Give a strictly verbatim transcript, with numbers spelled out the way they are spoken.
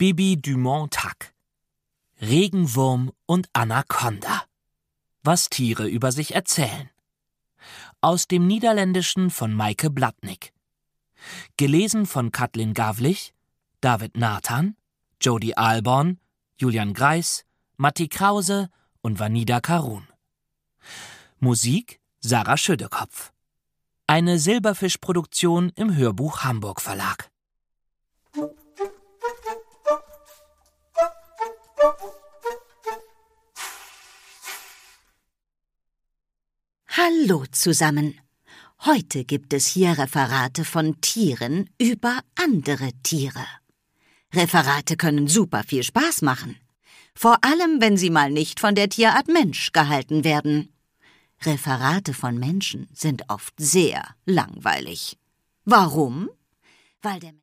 Bibi Dumont-Tack. Regenwurm und Anaconda. Was Tiere über sich erzählen. Aus dem Niederländischen von Maike Blatnik. Gelesen von Katlin Gavlich, David Nathan, Jody Alborn, Julian Greis, Matti Krause und Vanida Karun. Musik Sarah Schödekopf. Eine Silberfisch-Produktion im Hörbuch Hamburg Verlag. Hallo zusammen. Heute gibt es hier Referate von Tieren über andere Tiere. Referate können super viel Spaß machen. Vor allem, wenn sie mal nicht von der Tierart Mensch gehalten werden. Referate von Menschen sind oft sehr langweilig. Warum? Weil der